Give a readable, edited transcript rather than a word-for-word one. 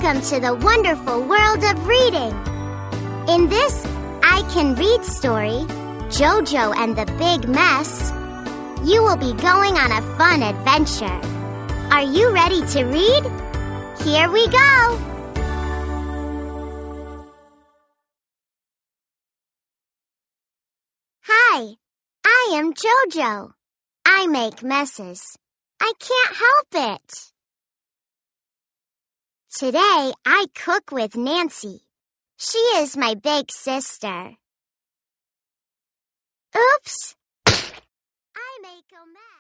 Welcome to the wonderful world of reading. In this I Can Read story, JoJo and the Big Mess, you will be going on a fun adventure. Are you ready to read? Here we go! Hi, I am JoJo. I make messes. I can't help it. Today I cook with Nancy. She is my big sister. Oops! I make a mess.